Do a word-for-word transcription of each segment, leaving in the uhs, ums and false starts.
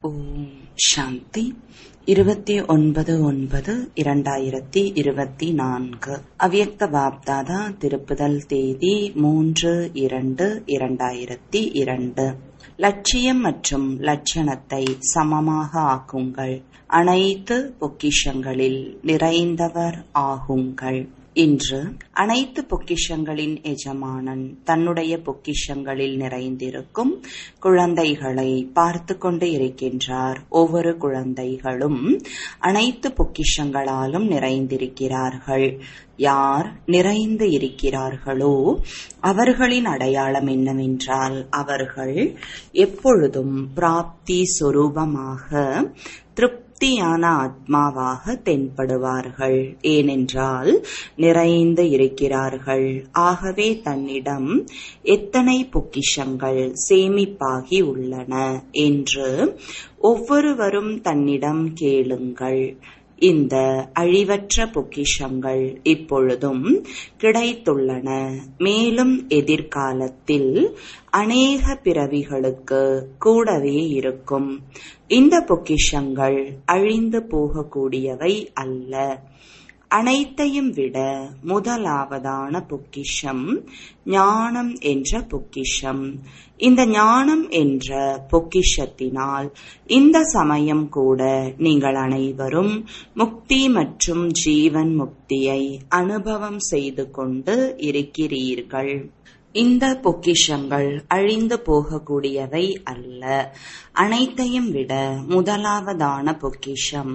ஓம் சாந்தி. இருபத்தி ஒன்பது ஒன்பது இரண்டாயிரத்தி இருபத்தி நான்கு. அவ்யக்த வாப்தாதா திருப்புதல் தேதி மூன்று இரண்டு இரண்டாயிரத்தி இரண்டு. லட்சியம் மற்றும் லட்சணத்தை சமமாக ஆக்குங்கள். அனைத்து பொக்கிஷங்களில் நிறைந்தவர் ஆகுங்கள். இன்று அனைத்து பொக்கிஷங்களின் எஜமானன் தன்னுடைய பொக்கிஷங்களில் நிறைந்திருக்கும் குழந்தைகளை பார்த்து கொண்டு இருக்கின்றார். ஒவ்வொரு குழந்தைகளும் அனைத்து பொக்கிஷங்களாலும் நிறைந்திருக்கிறார்கள். யார் நிறைந்து இருக்கிறார்களோ அவர்களின் அடையாளம் என்னவென்றால், அவர்கள் எப்பொழுதும் பிராப்தி சொரூபமாக திருப்தியான ஆத்மாவாக தென்படுவார்கள். ஏனென்றால் நிறைந்து இருக்கிறார்கள். ஆகவே தன்னிடம் எத்தனை பொக்கிஷங்கள் சேமிப்பாகி உள்ளன என்று ஒவ்வொருவரும் தன்னிடம் கேளுங்கள். இந்த அழிவற்ற பொக்கிஷங்கள் இப்பொழுதும் கிடைத்துள்ளன. மேலும் எதிர்காலத்தில் அநேக பிறவிகளுக்கு கூடவே இருக்கும். இந்த பொக்கிஷங்கள் அழிந்து போகக்கூடியவை அல்ல. அனைத்தையும் விட முதலாவதான பொக்கிஷம் ஞானம் என்ற பொக்கிஷம். இந்த ஞானம் என்ற பொக்கிஷத்தினால் இந்த சமயம் கூட நீங்கள் அனைவரும் முக்தி மற்றும் ஜீவன் முக்தியை அனுபவம் செய்து கொண்டு இருக்கிறீர்கள். இந்த பொக்கிஷங்கள் அழிந்து போகக்கூடியவை அல்ல. அனைத்தையும் விட முதலாவதான பொக்கிஷம்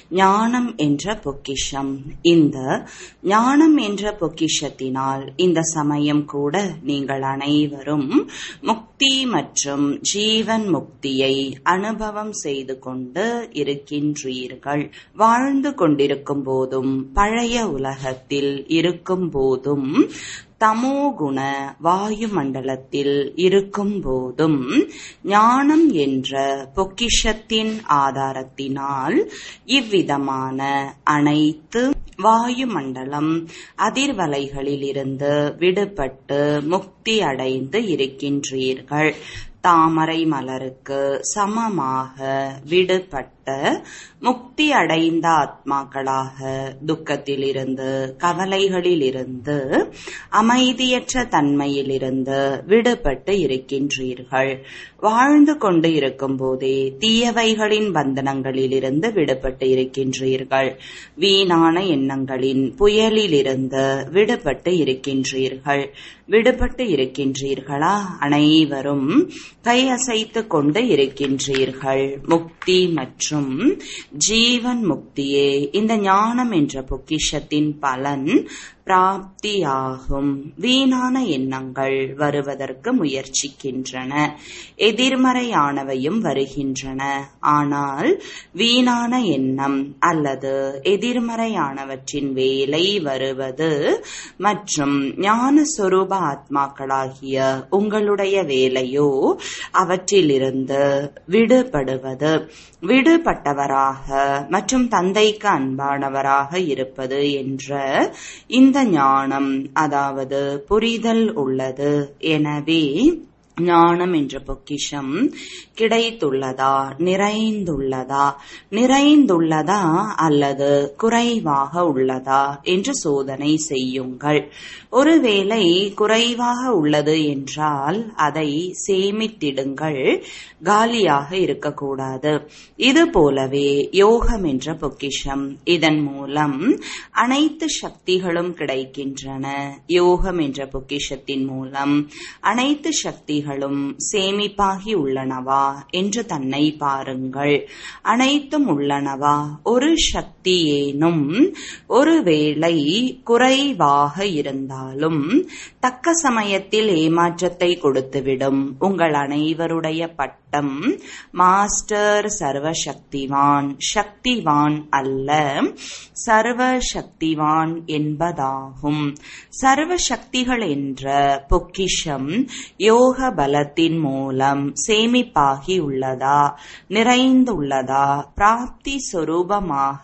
ஞானம் என்ற பொக்கிஷம். இந்த ஞானம் என்ற பொக்கிஷத்தினால் இந்த சமயம் கூட நீங்கள் அனைவரும் முக்தி மற்றும் ஜீவன் முக்தியை அனுபவம் செய்து கொண்டு இருக்கின்றீர்கள். வாழ்ந்து கொண்டிருக்கும் போதும் பழைய உலகத்தில் இருக்கும் போதும் தமோகுண வாயு மண்டலத்தில் இருக்கும் போதும் ஞானம் என்ற பொக்கிஷத்தின் ஆதாரத்தினால் இவ்விதமான அனைத்து வாயு மண்டலம் அதிர்வலைகளில் இருந்து விடுபட்டு முக்தி அடைந்து இருக்கின்றீர்கள். தாமரை மலருக்கு சமமாக விடுபட்ட முக்தி அடைந்த ஆத்மாக்களாக துக்கத்திலிருந்து, கவலைகளிலிருந்து, அமைதியற்ற தன்மையிலிருந்து விடுபட்டு இருக்கின்றீர்கள். வாழ்ந்து கொண்டு இருக்கும் போதே தீயவைகளின் பந்தனங்களிலிருந்து விடுபட்டு இருக்கின்றீர்கள். வீணான எண்ணங்களின் புயலிலிருந்து விடுபட்டு இருக்கின்றீர்கள். விடுபட்டு இருக்கின்றீர்களா? அனைவரும் கையசைத்து கொண்டு இருக்கின்றீர்கள். முக்தி மற்றும் ஜீவன் முக்தியே இந்த ஞானம் என்ற பொக்கிஷத்தின் பலன் பிராப்தியாகும். வீணான எண்ணங்கள் வருவதற்கு முயற்சிக்கின்றன. எதிர்மறையானவையும் வருகின்றன. ஆனால் வீணான எண்ணம் அல்லது எதிர்மறையானவற்றின் வேலை வருவது மற்றும் ஞானஸ்வரூப ஆத்மாக்களாகிய உங்களுடைய வேலையோ அவற்றிலிருந்து விடுபடுவது. விடுபட்டவராக மற்றும் தந்தைக்கு அன்பானவராக இருப்பது என்ற இந்த ஞானம், அதாவது புரிதல் உள்ளது. எனவே ஞானம் என்ற பொக்கிஷம் கிடைத்துள்ளதா, நிறைந்துள்ளதா, நிறைந்துள்ளதா அல்லது குறைவாக உள்ளதா என்று சோதனை செய்யுங்கள். ஒருவேளை குறைவாக உள்ளது என்றால் அதை சேமித்திடுங்கள். காலியாக இருக்கக்கூடாது. இது போலவே யோகம் என்ற பொக்கிஷம். இதன் மூலம் அனைத்து சக்திகளும் கிடைக்கின்றன. யோகம் என்ற பொக்கிஷத்தின் மூலம் அனைத்து சக்திகள் சேமிப்பாகி உள்ளனவா என்று தன்னை பாருங்கள். அனைத்தும் உள்ளனவா? ஒரு சக்தி ஏனும் ஒருவேளை குறைவாக இருந்தாலும் தக்க சமயத்தில் ஏமாற்றத்தை கொடுத்துவிடும். உங்கள் அனைவருடைய பட்டம் மாஸ்டர் சர்வசக்திவான், சக்திவான் அல்ல, சர்வசக்திவான் என்பதாகும். சர்வசக்திகள் என்ற பொக்கிஷம் யோக பலத்தின் மூலம் சேமிப்பாகி உள்ளதா, நிறைந்துள்ளதா, பிராப்தி சொரூபமாக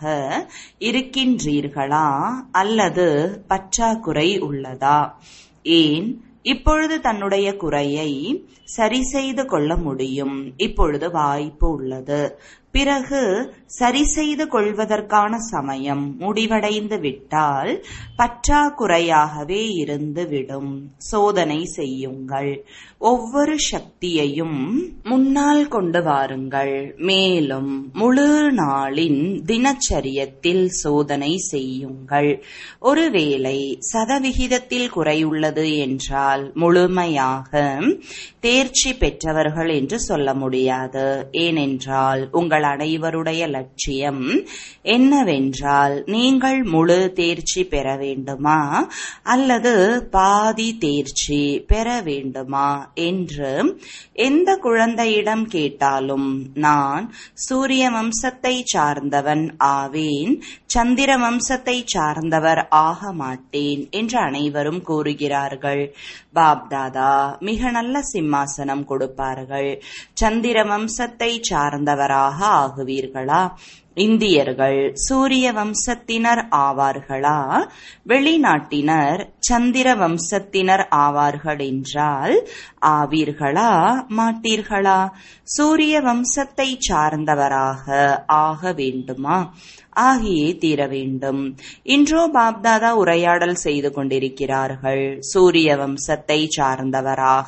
இருக்கின்றீர்களா அல்லது பற்றாக்குறை உள்ளதா? ஏன் இப்பொழுது தன்னுடைய குறையை சரி செய்து கொள்ள முடியும். இப்பொழுது வாய்ப்பு உள்ளது. பிறகு சரி செய்து கொள்வதற்கான சமயம் முடிவடைந்து விட்டால் பற்றாக்குறையாகவே இருந்துவிடும். சோதனை செய்யுங்கள். ஒவ்வொரு சக்தியையும் முன்னால் கொண்டு வாருங்கள். மேலும் முழு நாளின் தினச்சரியத்தில் சோதனை செய்யுங்கள். ஒருவேளை சதவிகிதத்தில் குறையுள்ளது என்றால் முழுமையாக தேர்ச்சி பெற்றவர்கள் என்று சொல்ல முடியாது. ஏனென்றால் உங்கள் அனைவருடைய லட்சியம் என்னவென்றால் நீங்கள் முழு தேர்ச்சி பெற வேண்டுமா அல்லது பாதி தேர்ச்சி பெற வேண்டுமா என்று எந்த குழந்தையிடம் கேட்டாலும் நான் சூரிய வம்சத்தை சார்ந்தவன் ஆவேன், சந்திர வம்சத்தை சார்ந்தவர் ஆக மாட்டேன் என்று அனைவரும் கூறுகிறார்கள். பாப்தாதா மிக நல்ல சிம்மாசனம் கொடுப்பார்கள். சந்திர வம்சத்தை சார்ந்தவராக ஆகுவீர்களா? இந்தியர்கள் சூரிய வம்சத்தினர் ஆவார்களா? வெளிநாட்டினர் சந்திர வம்சத்தினர் ஆவார்கள் என்றால் ஆவீர்களா மாட்டீர்களா? சூரிய வம்சத்தை சார்ந்தவராக ஆக வேண்டுமா? ஆகியே தீர வேண்டும். இன்றோ பாப்தாதா உரையாடல் செய்து கொண்டிருக்கிறார்கள். சூரிய வம்சத்தை சார்ந்தவராக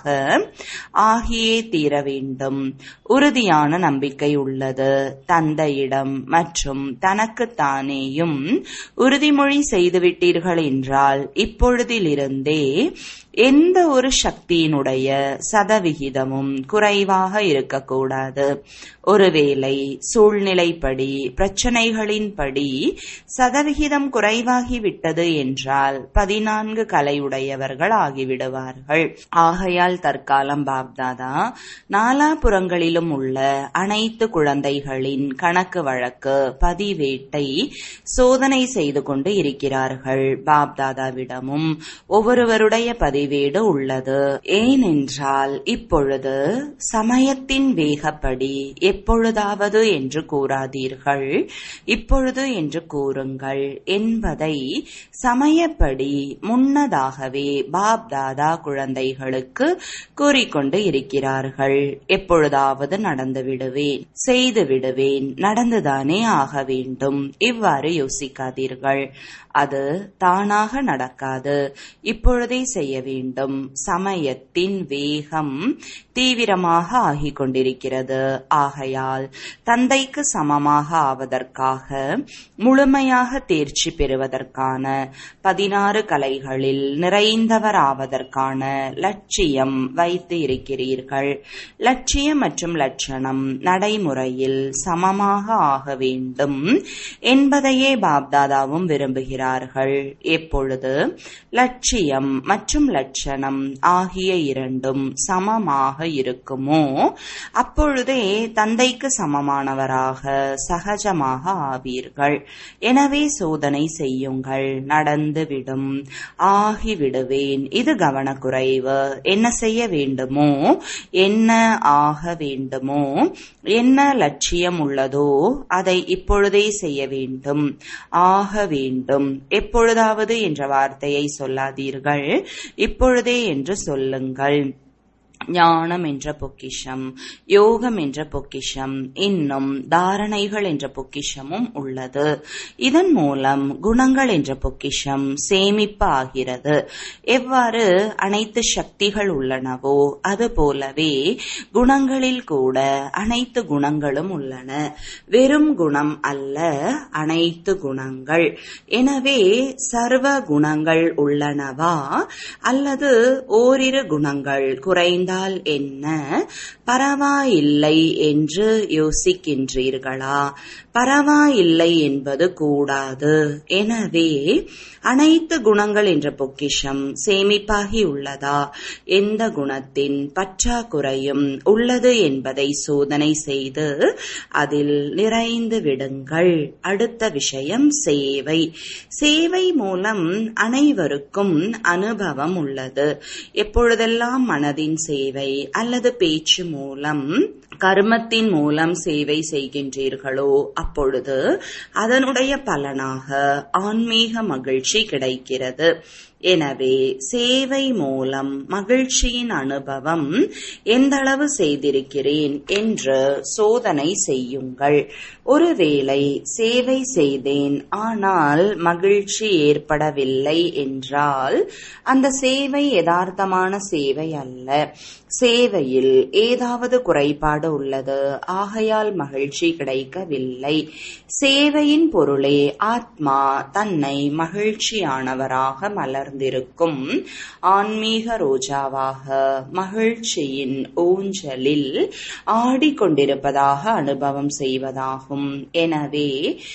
ஆகியே தீர வேண்டும். உறுதியான நம்பிக்கை உள்ளது. தந்தையிடம் மற்றும் தனக்குத்தானேயும் உறுதிமொழி செய்துவிட்டீர்கள் என்றால் இப்பொழுதிலிருந்தே எந்த ஒரு சக்தியினுடைய சதவிகிதமும் குறைவாக இருக்கக்கூடாது. ஒருவேளை சூழ்நிலைப்படி பிரச்சனைகளின்படி சதவிகிதம் குறைவாகிவிட்டது என்றால் பதினான்கு கலையுடையவர்கள் ஆகிவிடுவார்கள். ஆகையால் தற்காலம் பாப்தாதா நாலாபுறங்களிலும் உள்ள அனைத்து குழந்தைகளின் கணக்கு வழக்கு பதிவேட்டை சோதனை செய்து கொண்டு இருக்கிறார்கள். பாப்தாதாவிடமும் ஒவ்வொருவருடைய பதிவு வீடு உள்ளது. ஏனென்றால் இப்பொழுது சமயத்தின் வேகப்படி எப்பொழுதாவது என்று கூறாதீர்கள், இப்பொழுது என்று கூறுங்கள் என்பதை சமயப்படி முன்னதாகவே பாப்தாதா குழந்தைகளுக்கு கூறிக்கொண்டு இருக்கிறார்கள். எப்பொழுதாவது நடந்து விடுவேன், செய்து விடுவேன், நடந்துதானே ஆக வேண்டும். இவ்வாறு யோசிக்காதீர்கள். அது தானாக நடக்காது. இப்பொழுதே செய்ய வேண்டும். சமயத்தின் வேகம் தீவிரமாக ஆகிக் கொண்டிருக்கிறது. ஆகையால் தந்தைக்கு சமமாக ஆவதற்காக முழுமையாக தேர்ச்சி பெறுவதற்கான பதினாறு கலைகளில் நிறைந்தவர் ஆவதற்கான லட்சியம் வைத்து இருக்கிறீர்கள். லட்சியம் மற்றும் லட்சணம் நடைமுறையில் சமமாக ஆக வேண்டும் என்பதையே பாப்தாதாவும் விரும்புகிறார்கள். எப்பொழுது லட்சியம் மற்றும் லட்சணம் ஆகிய இரண்டும் சமமாக இருக்குமோ அப்பொழுதே தந்தைக்கு சமமானவராக சகஜமாக ஆவீர்கள். எனவே சோதனை செய்யுங்கள். நடந்துவிடும். ஆகிவிடுவேன். இது கவனக்குறைவு. என்ன செய்ய வேண்டுமோ, என்ன ஆக வேண்டுமோ, என்ன லட்சியம் உள்ளதோ அதை இப்பொழுதே செய்ய வேண்டும். ஆக வேண்டும். எப்பொழுதாவது என்ற வார்த்தையை சொல்லாதீர்கள், இப்பொழுதே என்று சொல்லுங்கள். ஞானம் என்ற பொக்கிஷம், யோகம் என்ற பொக்கிஷம், இன்னும் தாரணைகள் என்ற பொக்கிஷமும் உள்ளது. இதன் மூலம் குணங்கள் என்ற பொக்கிஷம் சேமிப்பு ஆகிறது. எவ்வாறு அனைத்து சக்திகள் உள்ளனவோ அதுபோலவே குணங்களில் கூட அனைத்து குணங்களும் உள்ளன. வெறும் குணம் அல்ல, அனைத்து குணங்கள். எனவே சர்வ குணங்கள் உள்ளனவா அல்லது ஓரிரு குணங்கள் குறைந்த என்ன பரவாயில்லை என்று யோசிக்கின்றீர்களா? பரவாயில்லை என்பது கூடாது. எனவே அனைத்து குணங்கள் என்ற பொக்கிஷம் சேமிப்பாகி உள்ளதா, எந்த குணத்தின் பற்றாக்குறையும் உள்ளது என்பதை சோதனை செய்து அதில் நிறைந்து விடுங்கள். அடுத்த விஷயம் சேவை. சேவை மூலம் அனைவருக்கும் அனுபவம் உள்ளது. எப்பொழுதெல்லாம் மனதின் சேவை அல்லது பேச்சு மூலம் கர்மத்தின் மூலம் சேவை செய்கின்றீர்களோ அப்பொழுது அதனுடைய பலனாக ஆன்மீக மகிழ்ச்சி கிடைக்கிறது. எனவே சேவை மூலம் மகிழ்ச்சியின் அனுபவம் எந்தளவு செய்திருக்கிறேன் என்று சோதனை செய்யுங்கள். ஒருவேளை சேவை செய்தேன் ஆனால் மகிழ்ச்சி ஏற்படவில்லை என்றால் அந்த சேவை யதார்த்தமான சேவை அல்ல. சேவையில் ஏதாவது குறைபாடு உள்ளது, ஆகையால் மகிழ்ச்சி கிடைக்கவில்லை. சேவையின் பொருளே ஆத்மா தன்னை மகிழ்ச்சியானவராக மலர்ந்திருக்கும் ஆன்மீக ரோஜாவாக மகிழ்ச்சியின் ஊஞ்சலில் ஆடிக்கொண்டிருப்பதாக அனுபவம் செய்வதாகும். எனவே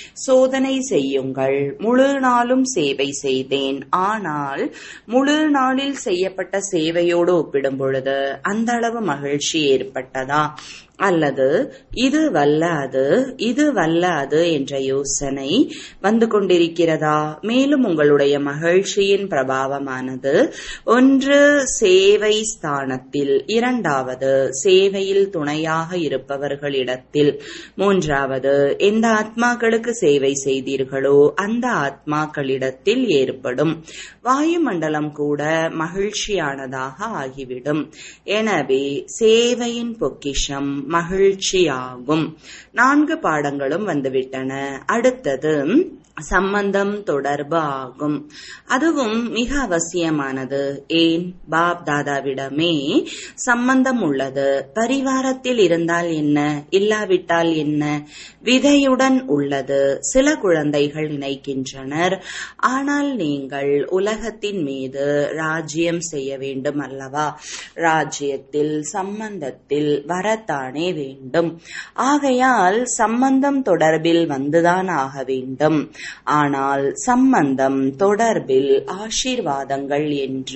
சோதனை செய்யுங்கள். முழு நாளும் சேவை செய்தேன், ஆனால் முழு நாளில் செய்யப்பட்ட சேவையோடு ஒப்பிடும் பொழுது அந்த அளவு மகிழ்ச்சி ஏற்பட்டதா, அல்லது இது வல்ல அது இது வல்ல அது என்ற யோசனை வந்து கொண்டிருக்கிறதா? மேலும் உங்களுடைய மகிழ்ச்சியின் பிரபாவமானது ஒன்று சேவை ஸ்தானத்தில், இரண்டாவது சேவையில் துணையாக இருப்பவர்களிடத்தில், மூன்றாவது எந்த ஆத்மாக்களுக்கு சேவை செய்தீர்களோ அந்த ஆத்மாக்களிடத்தில் ஏற்படும். வாயுமண்டலம் கூட மகிழ்ச்சியானதாக ஆகிவிடும். எனவே சேவையின் பொக்கிஷம் மகிழ்ச்சியாகும். நான்கு பாடங்களும் வந்துவிட்டன. அடுத்தது சம்பந்தம் தொடர்பு ஆகும். அதுவும் மிக அவசியமானது. ஏன்? பாப் தாதாவிடமே சம்பந்தம் உள்ளது. பரிவாரத்தில் இருந்தால் என்ன, இல்லாவிட்டால் என்ன? விதையுடன் உள்ளது. சில குழந்தைகள் நினைக்கின்றனர், ஆனால் நீங்கள் உலகத்தின் மீது ராஜ்யம் செய்ய வேண்டும் அல்லவா? ராஜ்யத்தில் சம்பந்தத்தில் வரத்தானே வேண்டும். ஆகையால் சம்பந்தம் தொடர்பில் வந்துதான் ஆக வேண்டும். ஆனால் சம்பந்தம் தொடர்பில் ஆசீர்வாதங்கள் என்ற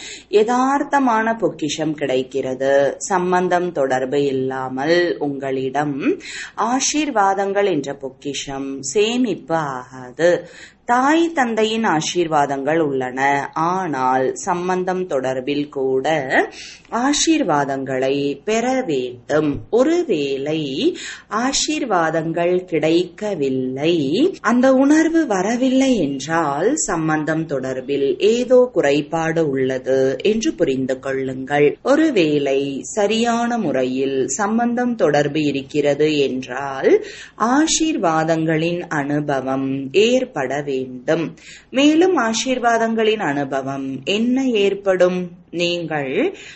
யதார்த்தமான பொக்கிஷம் கிடைக்கிறது. சம்பந்தம் தொடர்பு இல்லாமல் உங்களிடம் ஆசீர்வாதங்கள் என்ற பொக்கிஷம் சேமிப்பு ஆகாது. தாய் தந்தையின் ஆசீர்வாதங்கள் உள்ளன, ஆனால் சம்பந்தம் தொடர்பில் கூட ஆசீர்வாதங்களை பெற வேண்டும். ஒருவேளை ஆசீர்வாதங்கள் கிடைக்கவில்லை, அந்த உணர்வு வரவில்லை என்றால் சம்பந்தம் தொடர்பில் ஏதோ குறைபாடு உள்ளது என்று புரிந்து கொள்ளுங்கள். ஒருவேளை சரியான முறையில் சம்பந்தம் தொடர்பு இருக்கிறது என்றால் ஆசீர்வாதங்களின் அனுபவம் ஏற்பட வேண்டும். வேண்டும். மேலும் ஆசீர்வாதங்களின் அனுபவம் என்ன ஏற்படும்? நீங்கள்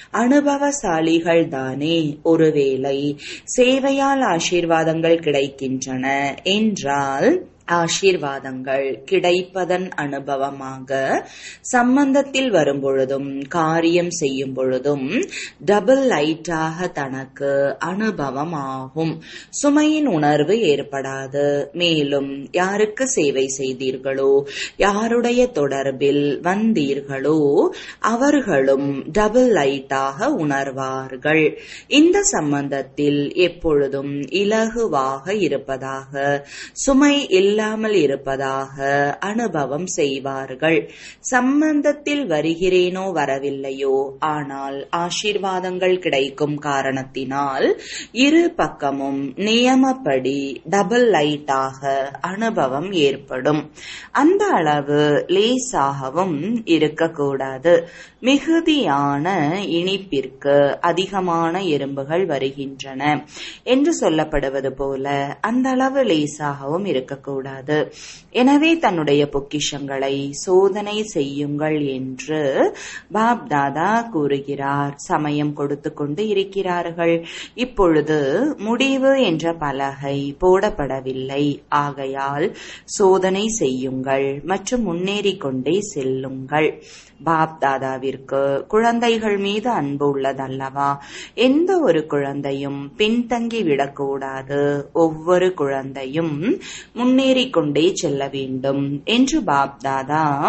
அனுபவசாலிகள் தானே. ஒருவேளை சேவையால் ஆசீர்வாதங்கள் கிடைக்கின்றன என்றால் ஆசீர்வாதங்கள் கிடைப்பதன் அனுபவமாக சம்பந்தத்தில் வரும்பொழுதும் காரியம் செய்யும் பொழுதும் டபுள் லைட்டாக தனக்கு அனுபவம் ஆகும். சுமையின் உணர்வு ஏற்படாது. மேலும் யாருக்கு சேவை செய்தீர்களோ, யாருடைய தொடர்பில் வந்தீர்களோ அவர்களும் டபுள் லைட்டாக உணர்வார்கள். இந்த சம்பந்தத்தில் எப்பொழுதும் இலகுவாக இருப்பதாக, சுமை இல்லாமல் இருப்பதாக அனுபவம் செய்வார்கள். சம்பந்தத்தில் வருகிறேனோ வரவில்லையோ, ஆனால் ஆசீர்வாதங்கள் கிடைக்கும் காரணத்தினால் இரு பக்கமும் நியமப்படி டபுள் லைட்டாக அனுபவம் ஏற்படும். அந்த அளவு லேசாகவும் இருக்கக்கூடாது. மிகுதியான இனிப்பிற்கு அதிகமான எறும்புகள் வருகின்றன என்று சொல்லப்படுவது போல அந்த அளவு லேசாகவும் இருக்கக்கூடாது. எனவே தன்னுடைய பொக்கிஷங்களை சோதனை செய்யுங்கள் என்று பாப் தாதா கூறுகிறார். சமயம் கொடுத்து கொண்டு இருக்கிறார்கள். இப்பொழுது முடிவு என்ற பலகை போடப்படவில்லை. ஆகையால் சோதனை செய்யுங்கள் மற்றும் முன்னேறிக் கொண்டே செல்லுங்கள். பாப் தாதாவிற்கு குழந்தைகள் மீது அன்பு உள்ளதல்லவா? எந்த ஒரு குழந்தையும் பின்தங்கி விடக்கூடாது. ஒவ்வொரு குழந்தையும் முன்னேறிக் கொண்டே செல்ல வேண்டும் என்று பாப் தாதா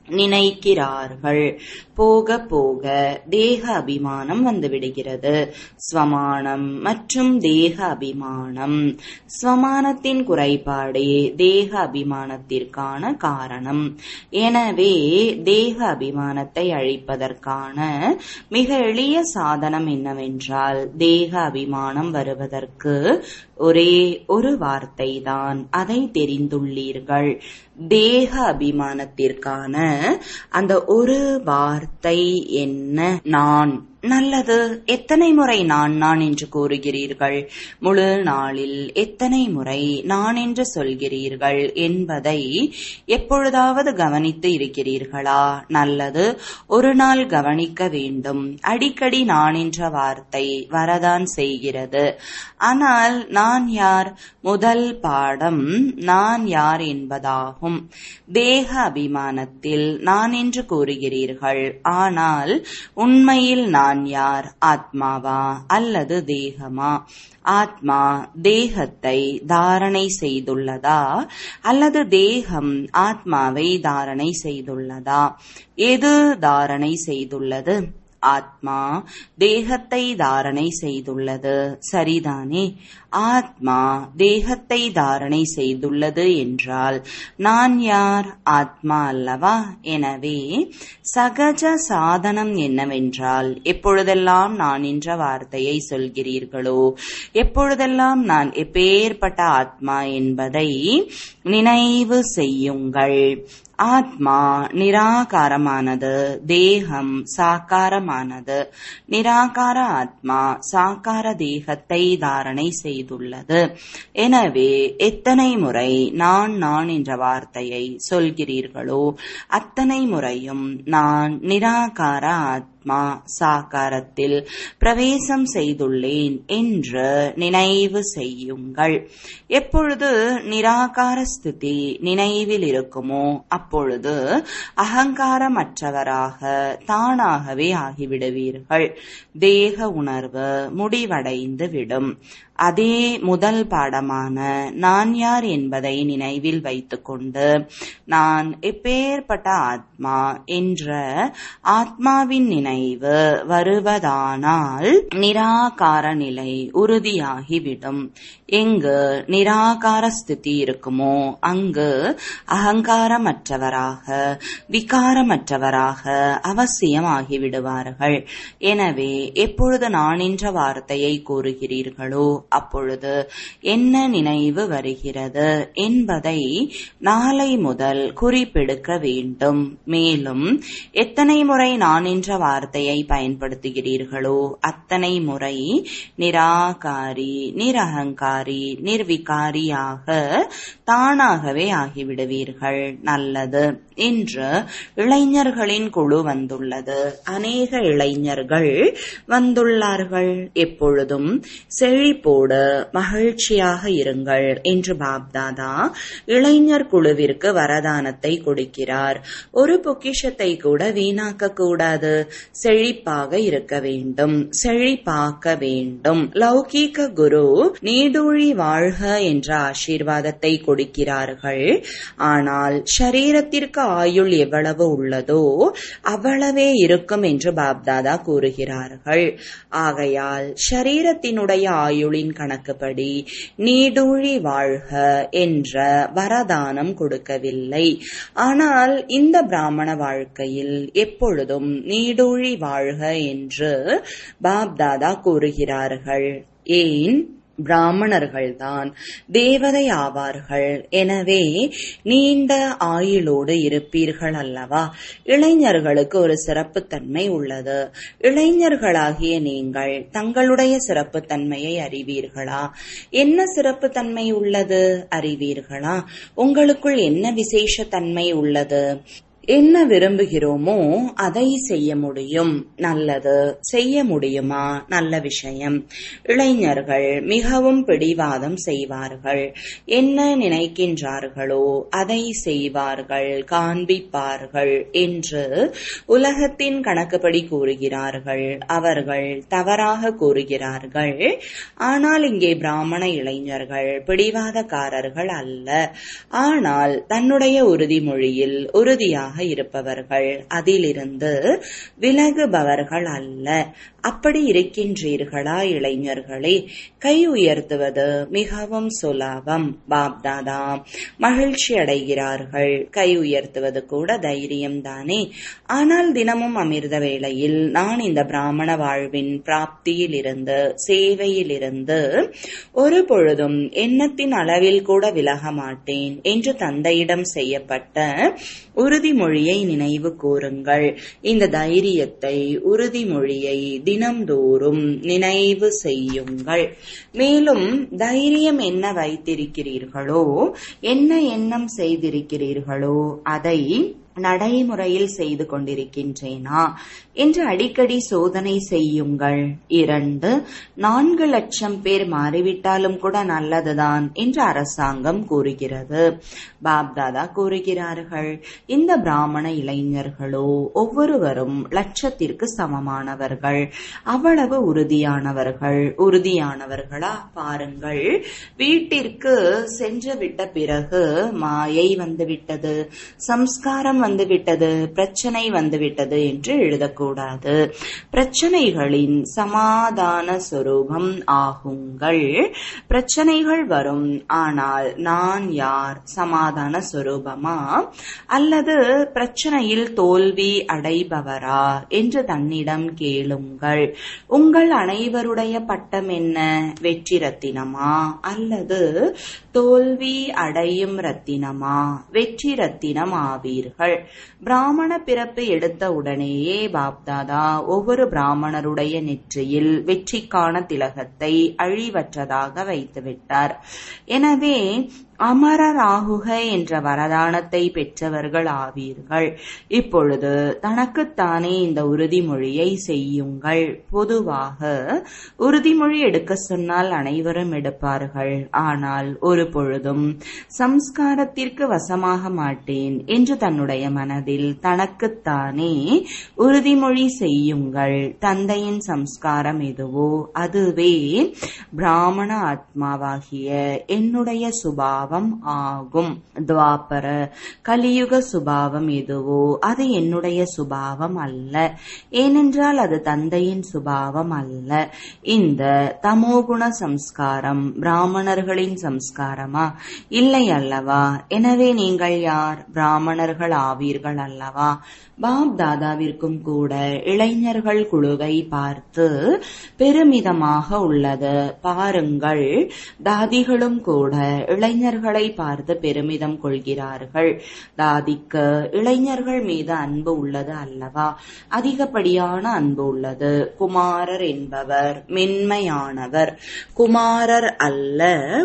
நினைக்கிறார்கள். போக போக தேக அபிமானம் வந்து விடுகிறது. ஸ்வமானம் மற்றும் தேக அபிமானம். ஸ்வமானத்தின் குறைபாடே தேக அபிமானத்திற்கான காரணம். எனவே தேக அபிமானத்தை அழிப்பதற்கான மிக எளிய சாதனம் என்னவென்றால் தேக அபிமானம் வருவதற்கு ஒரே ஒரு வார்த்தை தான். அதை தெரிந்துள்ளீர்கள். தேக அபிமானத்திற்கான அந்த ஒரு வார்த்தை என்ன? நான். நல்லது. எத்தனை முறை நான் நான் என்று கூறுகிறீர்கள்? முழு நாளில் எத்தனை முறை நான் என்று சொல்கிறீர்கள் என்பதை எப்பொழுதாவது கவனித்து இருக்கிறீர்களா? நல்லது. ஒரு நாள் கவனிக்க வேண்டும். அடிக்கடி நான் என்ற வார்த்தை வரதான் செய்கிறது. ஆனால் நான் யார்? முதல் பாடம் நான் யார் என்பதாகும். தேக அபிமானத்தில் நான் என்று கூறுகிறீர்கள். ஆனால் உண்மையில் நான் யார்? ஆத்மாவா அல்லது தேகமா? ஆத்மா தேகத்தை தாரணை செய்துள்ளதா அல்லது தேகம் ஆத்மாவை தாரணை செய்துள்ளதா? எது தாரணை செய்துள்ளது? ஆத்மா தேகத்தை தாரணை செய்துள்ளது. சரிதானே? ஆத்மா தேகத்தை தாரணை செய்துள்ளது என்றால் நான் யார்? ஆத்மா அல்லவா? எனவே சகஜ சாதனம் என்னவென்றால் எப்பொழுதெல்லாம் நான் என்ற வார்த்தையை சொல்கிறீர்களோ, எப்பொழுதெல்லாம் நான் எப்பேற்பட்ட ஆத்மா என்பதை நினைவு செய்யுங்கள். ஆத்மா நிராகாரமானது, தேகம் சாக்காரமானது. நிராகார ஆத்மா சாக்கார தேகத்தை தாரணை செய்துள்ளது. எனவே எத்தனை முறை நான் நான் என்ற வார்த்தையை சொல்கிறீர்களோ அத்தனை முறையும் நான் நிராகார ஆத்மா சாக்காரத்தில் பிரவேசம் செய்துள்ளேன் என்று நினைவு செய்யுங்கள். எப்பொழுது நிராகார ஸ்திதி நினைவில் இருக்குமோ அப்பொழுது அகங்காரமற்றவராக தானாகவே ஆகிவிடுவீர்கள். தேக உணர்வு முடிவடைந்து விடும். அதே முதல் பாடமான நான் யார் என்பதை நினைவில் வைத்துக்கொண்டு நான் எப்பேற்பட்ட ஆத்மா என்ற ஆத்மாவின் நினைவு வருவதானால் நிராகார நிலை உறுதியாகிவிடும். எங்கு நிராகார ஸ்திதி இருக்குமோ அங்கு அகங்காரமற்றவராக விகாரமற்றவராக அவசியம் ஆகிவிடுவார்கள். எனவே எப்பொழுது நான் என்ற வார்த்தையை கூறுகிறீர்களோ அப்பொழுது என்ன நினைவு வருகிறது என்பதை நாளை முதல் குறிப்பெடுக்க வேண்டும். மேலும் எத்தனை முறை நான் என்ற வார்த்தையை பயன்படுத்துகிறீர்களோ அத்தனை முறை நிராகாரி, நிரகங்காரி, நிர்விகாரியாக தானாகவே ஆகிவிடுவீர்கள். நல்லது என்று இளைஞர்களின் குழு வந்துள்ளது. அநேக இளைஞர்கள் வந்துள்ளார்கள். எப்பொழுதும் செழிப்போடு மகிழ்ச்சியாக இருங்கள் என்று பாப்தாதா இளைஞர் குழுவிற்கு வரதானத்தை கொடுக்கிறார். ஒரு பொக்கிஷத்தை கூட வீணாக்க கூடாது. செழிப்பாக இருக்க வேண்டும், செழிப்பாக்க வேண்டும். லௌகீக குரு நீடூழி வாழ்க என்ற ஆசீர்வாதத்தை கொடுக்கிறார்கள். ஆனால் ஷரீரத்திற்கு ஆயுள் எவ்வளவு உள்ளதோ அவ்வளவே இருக்கும் என்று பாப்தாதா கூறுகிறார்கள். ஆகையால் ஷரீரத்தினுடைய ஆயுளின் கணக்குப்படி நீடூழி வாழ்க என்ற வரதானம் கொடுக்கவில்லை. ஆனால் இந்த பிராமண வாழ்க்கையில் எப்பொழுதும் நீடூழி வாழ்க என்று பாப்தாதா கூறுகிறார்கள். ஏன்? பிராமணர்கள்தான் தேவதை ஆவார்கள். எனவே நீண்ட ஆயுளோடு இருப்பீர்கள் அல்லவா? இளைஞர்களுக்கு ஒரு சிறப்புத்தன்மை உள்ளது. இளைஞர்களாகிய நீங்கள் தங்களுடைய சிறப்புத்தன்மையை அறிவீர்களா? என்ன சிறப்புத்தன்மை உள்ளது அறிவீர்களா? உங்களுக்குள் என்ன விசேஷ தன்மை உள்ளது? என்ன விரும்புகிறோமோ அதை செய்ய முடியும். நல்லது செய்ய முடியுமா? நல்ல விஷயம். இளைஞர்கள் மிகவும் பிடிவாதம் செய்வார்கள். என்ன நினைக்கின்றார்களோ அதை செய்வார்கள், காண்பிப்பார்கள் என்று உலகத்தின் கணக்குப்படி கூறுகிறார்கள். அவர்கள் தவறாக கூறுகிறார்கள். ஆனால் இங்கே பிராமண இளைஞர்கள் பிடிவாதக்காரர்கள் அல்ல. ஆனால் தன்னுடைய உறுதிமொழியில் உறுதியாக தயாராக இருப்பவர்கள், அதிலிருந்து விலகுபவர்கள் அல்ல. அப்படி இருக்கின்றீர்களா இளைஞர்களே? கை உயர்த்துவது மிகவும் சுலபம். பாப்தாதா மகிழ்ச்சி அடைகிறார்கள். கை உயர்த்துவது கூட தைரியம் தானே. ஆனால் தினமும் அமிர்த வேளையில் நான் இந்த பிராமண வாழ்வின் பிராப்தியில் இருந்து, சேவையில் இருந்து ஒரு பொழுதும் எண்ணத்தின் அளவில் கூட விலக மாட்டேன் என்று தந்தையிடம் செய்யப்பட்ட உறுதிமொழியை நினைவு கூறுங்கள். இந்த தைரியத்தை, உறுதிமொழியை தினம்தோறும் நினைவு செய்யுங்கள். மேலும் தைரியம் என்ன வைத்திருக்கிறீர்களோ, என்ன எண்ணம் செய்திருக்கிறீர்களோ அதை நடைமுறையில் செய்து கொண்டிருக்கின்றேனா என்று அடிக்கடி சோதனை செய்யுங்கள். இரண்டு நான்கு லட்சம் பேர் மாறிவிட்டாலும் கூட நல்லதுதான் என்று அரசாங்கம் கூறுகிறது. பாப்தாதா கூறுகிறார்கள், இந்த பிராமண இளைஞர்களோ ஒவ்வொருவரும் லட்சத்திற்கு சமமானவர்கள். அவ்வளவு உறுதியானவர்கள். உறுதியானவர்களா? பாருங்கள், வீட்டிற்கு சென்று விட்ட பிறகு மாயை வந்துவிட்டது, சம்ஸ்காரம் வந்துவிட்டது, பிரச்சனை வந்துவிட்டது என்று எழுதக்கூடாது. பிரச்சனைகளின் சமாதான சொரூபம் ஆகுங்கள். பிரச்சனைகள் வரும், ஆனால் நான் யார்? சமாதான சொரூபமா அல்லது பிரச்சனையில் தோல்வி அடைபவரா என்று தன்னிடம் கேளுங்கள். உங்கள் அனைவருடைய பட்டம் என்ன? வெற்றி ரத்தினமா அல்லது தோல்வி அடையும் ரத்தினமா? வெற்றி ரத்தினம் ஆவீர்கள். பிராமண பிறப்பு எடுத்த உடனேயே பாப்தாதா ஒவ்வொரு பிராமணருடைய நெற்றியில் வெற்றிக்கான திலகத்தை அழிவற்றதாக வைத்துவிட்டார். எனவே அமரராகுக என்ற வரதானத்தை பெற்றவர்கள் ஆவீர்கள். இப்பொழுது தனக்குத்தானே இந்த உறுதிமொழியை செய்யுங்கள். பொதுவாக உறுதிமொழி எடுக்க சொன்னால் அனைவரும் எடுப்பார்கள். ஆனால் ஒரு பொழுதும் சம்ஸ்காரத்திற்கு வசமாக மாட்டேன் என்று தன்னுடைய மனதில் தனக்குத்தானே உறுதிமொழி செய்யுங்கள். தந்தையின் சம்ஸ்காரம் எதுவோ அதுவே பிராமண ஆத்மாவாகிய என்னுடைய சுபாவம் ஆகும். துவாபர கலியுக சுபாவம் எதுவோ அது என்னுடைய சுபாவம் அல்ல. ஏனென்றால் அது தந்தையின் சுபாவம் அல்ல. இந்த தமோகுண சம்ஸ்காரம் பிராமணர்களின் சம்ஸ்காரமா? இல்லை அல்லவா? எனவே நீங்கள் யார்? பிராமணர்கள் ஆவீர்கள் அல்லவா? பாப் தாதாவிற்கும் கூட இளைஞர்கள் குழுவை பார்த்து பெருமிதமாக உள்ளது. பாருங்கள், தாதிகளும் கூட இளைஞர்களை பார்த்து பெருமிதம் கொள்கிறார்கள். தாதிக்கு இளைஞர்கள் மீது அன்பு உள்ளது அல்லவா? அதிகப்படியான அன்பு உள்ளது. குமாரர் என்பவர் மென்மையானவர். குமாரர் அல்ல,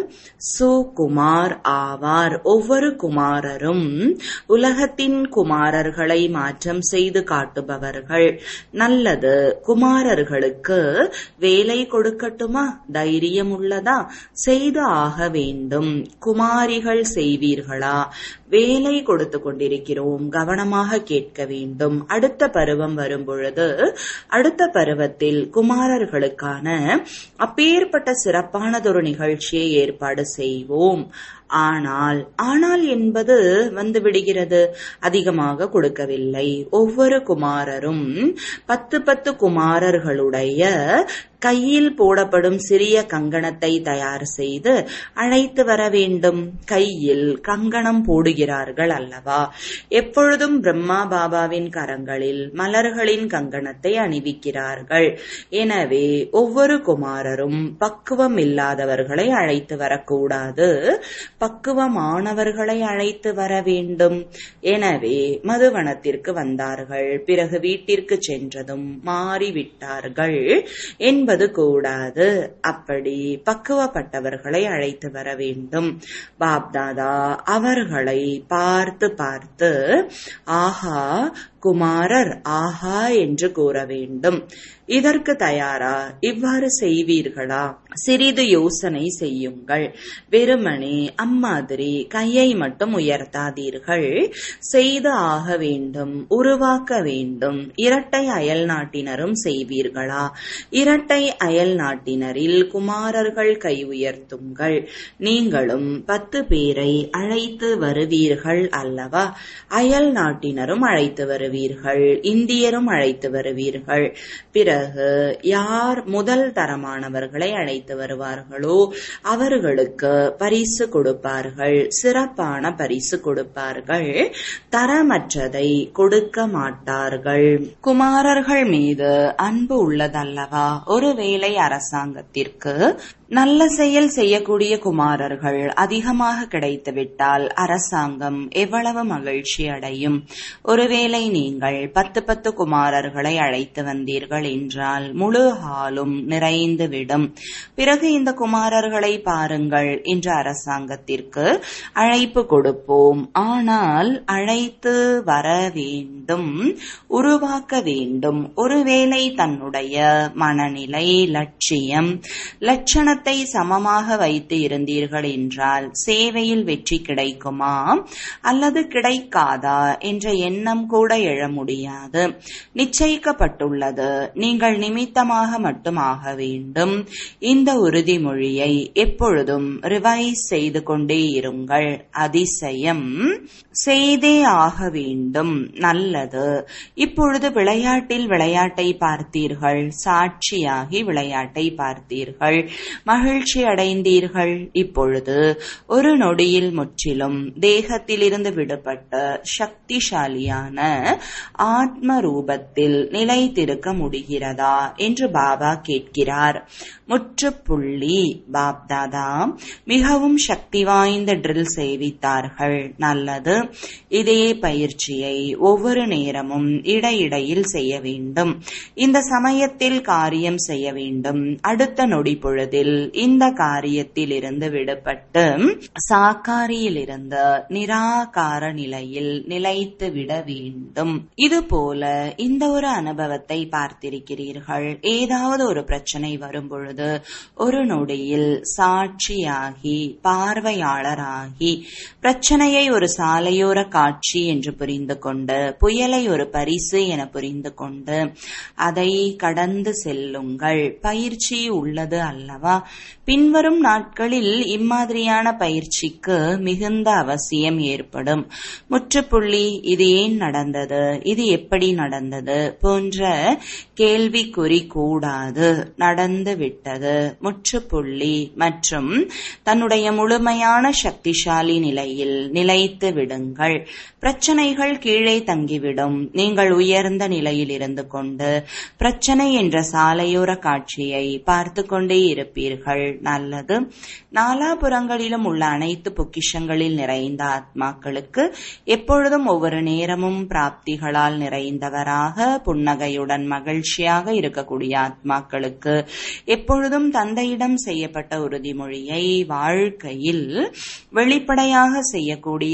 சுகுமார் ஆவார். ஒவ்வொரு குமாரரும் உலகத்தின் குமாரர்களை மாற்றம் செய்து காட்டுபவர்கள். நல்லது, குமாரர்களுக்கு வேலை கொடுக்கட்டுமா? தைரியம் உள்ளதா? செய்து ஆக வேண்டும். குமாரிகள் செய்வீர்களா? வேலை கொடுத்து கொண்டிருக்கிறோம், கவனமாக கேட்க வேண்டும். அடுத்த பருவம் வரும் பொழுது அடுத்த பருவத்தில் குமாரர்களுக்கான அப்பேற்பட்ட சிறப்பானதொரு நிகழ்ச்சியை ஏற்பாடு செய்வோம். ஆனால் ஆனால் என்பது வந்து விடுகிறது. அதிகமாக கொடுக்கவில்லை. ஒவ்வொரு குமாரரும் பத்து பத்து குமாரர்களுடைய கையில் போடப்படும் சிறிய கங்கணத்தை தயார் செய்து அழைத்து வர வேண்டும். கையில் கங்கணம் போடுகிறார்கள் அல்லவா? எப்பொழுதும் பிரம்மா பாபாவின் கரங்களில் மலர்களின் கங்கணத்தை அணிவிக்கிறார்கள். எனவே ஒவ்வொரு குமாரரும் பக்குவம் இல்லாதவர்களை அழைத்து வரக்கூடாது, பக்குவமானவர்களை அழைத்து வர வேண்டும். எனவே மதுவனத்திற்கு வந்தார்கள், பிறகு வீட்டிற்கு சென்றதும் மாறிவிட்டார்கள் என்பது கூடாது. அப்படி பக்குவப்பட்டவர்களை அழைத்து வர வேண்டும். பாப்தாதா அவர்களை பார்த்து பார்த்து, ஆஹா, குமாரர் ஆஹா என்று கூற வேண்டும். இதற்கு தயாரா? இவ்வாறு செய்வீர்களா? சிறிது யோசனை செய்யுங்கள். வெறுமனே அம்மாதிரி கையை மட்டும் உயர்த்தாதீர்கள். செய்து ஆக வேண்டும், உருவாக்க வேண்டும். இரட்டை அயல் நாட்டினரும் செய்வீர்களா? இரட்டை அயல் நாட்டினரில் குமாரர்கள் கை உயர்த்துங்கள். நீங்களும் பத்து பேரை அழைத்து வருவீர்கள் அல்லவா? அயல் நாட்டினரும் அழைத்து வருவீர்கள், இந்தியரும் அழைத்து வருவீர்கள். பிறகு யார் முதல் தரமானவர்களை அழைத்து வருவார்களோ அவர்களுக்கு பரிசு கொடுப்பார்கள், சிறப்பான பரிசு கொடுப்பார்கள். தரமற்றதை கொடுக்க மாட்டார்கள். குமாரர்கள் மீது அன்பு உள்ளதல்லவா? ஒருவேளை அரசாங்கத்திற்கு நல்ல செயல் செய்யக்கூடிய குமாரர்கள் அதிகமாக கிடைத்துவிட்டால் அரசாங்கம் எவ்வளவு மகிழ்ச்சி அடையும். ஒருவேளை நீங்கள் பத்து பத்து குமாரர்களை அழைத்து வந்தீர்கள் என்றால் முழு ஹாலும் நிறைந்துவிடும். பிறகு இந்த குமாரர்களை பாருங்கள் என்று அரசாங்கத்திற்கு அழைப்பு கொடுப்போம். ஆனால் அழைத்து வர வேண்டும், உருவாக்க வேண்டும். ஒருவேளை தன்னுடைய மனநிலை, லட்சியம், லட்சண சமமாக வைத்து இருந்தீர்கள் என்றால் சேவையில் வெற்றி கிடைக்குமா அல்லது கிடைக்காதா என்ற எண்ணம் கூட எழ முடியாது. நிச்சயிக்கப்பட்டுள்ளது. நீங்கள் நிமித்தமாக மட்டும் ஆக வேண்டும். இந்த உறுதிமொழியை எப்பொழுதும் ரிவைஸ் செய்து கொண்டே இருங்கள். அதிசயம் செய்தே ஆக வேண்டும். நல்லது. இப்பொழுது விளையாட்டில் விளையாட்டை பார்த்தீர்கள், சாட்சியாகி விளையாட்டை பார்த்தீர்கள், மகிழ்ச்சி அடைந்தீர்கள். இப்பொழுது ஒரு நொடியில் முற்றிலும் தேகத்திலிருந்து விடுபட்ட சக்திசாலியான ஆத்ம ரூபத்தில் நிலைத்திருக்க முடிகிறதா என்று பாபா கேட்கிறார். முற்றுப்புள்ளி. பாப்தாதா மிகவும் சக்தி வாய்ந்த ட்ரில் செய்வித்தார்கள். நல்லது. இதே பயிற்சியை ஒவ்வொரு நேரமும் இடையிடையில் செய்ய வேண்டும். இந்த சமயத்தில் காரியம் செய்ய வேண்டும். அடுத்த நொடி பொழுதில் இந்த காரியத்தில் இருந்து விடுபட்டு சாக்காரியிலிருந்து நிராகார நிலையில் நிலைத்து விட வேண்டும். இதுபோல இந்த ஒரு அனுபவத்தை பார்த்திருக்கிறீர்கள். ஏதாவது ஒரு பிரச்சனை வரும் பொழுது ஒரு நொடியில் சாட்சியாகி பார்வையாளராகி பிரச்சனையை ஒரு சாலையோர காட்சி என்று புரிந்து கொண்டு புயலை ஒரு பரிசு என புரிந்து கொண்டு அதை கடந்து செல்லுங்கள். பயிற்சி உள்ளது அல்லவா? பின்வரும் நாட்களில் இம்மாதிரியான பயிற்சிக்கு மிகுந்த அவசியம் ஏற்படும். முற்றுப்புள்ளி. இது ஏன் நடந்தது, இது எப்படி நடந்தது போன்ற கேள்விக்குறி கூடாது. நடந்து விட்டது. முற்றுப்புள்ளி. மற்றும் தன்னுடைய முழுமையான சக்திசாலி நிலையில் நிலைத்து விடுங்கள். பிரச்சனைகள் கீழே தங்கிவிடும். நீங்கள் உயர்ந்த நிலையில் இருந்து கொண்டு பிரச்சனை என்ற சாலையோர காட்சியை பார்த்து கொண்டே இருப்பீர்கள். நல்லது. நாலாபுறங்களிலும் உள்ள அனைத்து பொக்கிஷங்களில் நிறைந்த ஆத்மாக்களுக்கு எப்பொழுதும் ஒவ்வொரு நேரமும் பிராப்திகளால் நிறைந்தவராக புன்னகையுடன் மகிழ்ச்சியாக இருக்கக்கூடிய ஆத்மாக்களுக்கு எப்பொழுதும் தந்தையிடம் செய்யப்பட்ட உறுதிமொழியை வாழ்க்கையில் வெளிப்படையாக செய்யக்கூடிய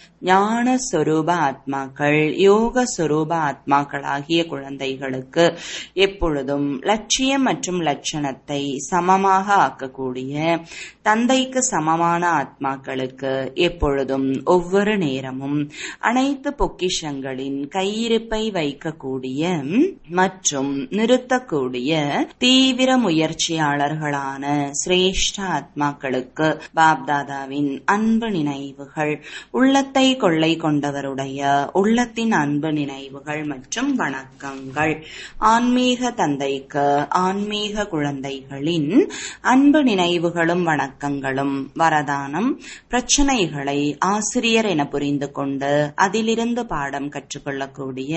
ஞான சொரூப ஆத்மாக்கள், யோக சொரூப ஆத்மாக்கள் ஆகிய குழந்தைகளுக்கு எப்பொழுதும் லட்சியம் மற்றும் லட்சணத்தை சமமாக ஆக்கக்கூடிய தந்தைக்கு சமமான ஆத்மாக்களுக்கு எப்பொழுதும் ஒவ்வொரு நேரமும் அனைத்து பொக்கிஷங்களின் கையிருப்பை வைக்கக்கூடிய மற்றும் நிறுத்தக்கூடிய தீவிர முயற்சியாளர்களான சிரேஷ்ட ஆத்மாக்களுக்கு பாப்தாதாவின் அன்பு நினைவுகள், உள்ளத்தை கொள்ளை கொண்டவருடைய உள்ளத்தின் அன்பு நினைவுகள் மற்றும் வணக்கங்கள். ஆன்மீக தந்தைக்கு ஆன்மீக குழந்தைகளின் அன்பு நினைவுகளும் வணக்கங்களும். வரதானம். பிரச்சனைகளை ஆசிரியர் என புரிந்து கொண்டு அதிலிருந்து பாடம் கற்றுக்கொள்ளக்கூடிய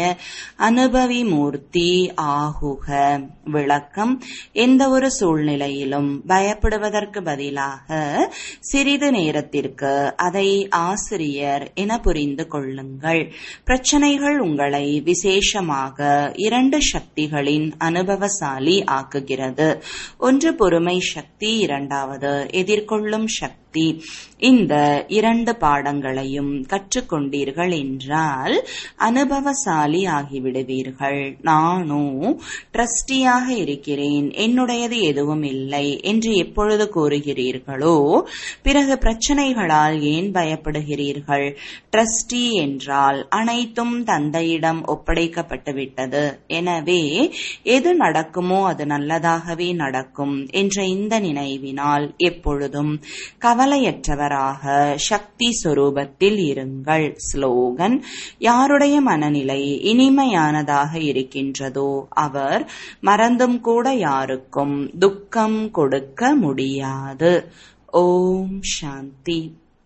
அனுபவி மூர்த்தி ஆகுக. விளக்கம். எந்த ஒரு சூழ்நிலையிலும் பயப்படுவதற்கு பதிலாக சிறிது நேரத்திற்கு அதை ஆசிரியர் என புரிந்து கொள்ளுங்கள். பிரச்சனைகள் உங்களை விசேஷமாக இரண்டு சக்திகளின் அனுபவசாலி ஆக்குகிறது. ஒன்று பொறுமை சக்தி, இரண்டாவது எதிர்கொள்ளும் சக்தி. இந்த இரண்டு பாடங்களையும் கற்றுக்கொண்டீர்கள் என்றால் அனுபவசாலி ஆகிவிடுவீர்கள். நானும் ட்ரஸ்டியாக இருக்கிறேன், என்னுடையது எதுவும் இல்லை என்று எப்பொழுது கூறுகிறீர்களோ பிறகு பிரச்சனைகளால் ஏன் பயப்படுகிறீர்கள்? ட்ரஸ்டி என்றால் அனைத்தும் தந்தையிடம் ஒப்படைக்கப்பட்டுவிட்டது. எனவே எது நடக்குமோ அது நல்லதாகவே நடக்கும் என்ற இந்த நினைவினால் எப்பொழுதும் கவலையற்றவராக சக்தி சொரூபத்தில் இருங்கள். ஸ்லோகன்: யாருடைய மனநிலை இனிமையானதாக இருக்கின்றதோ அவர் மறந்தும் கூட யாருக்கும் துக்கம் கொடுக்க முடியாது. ஓம் சாந்தி.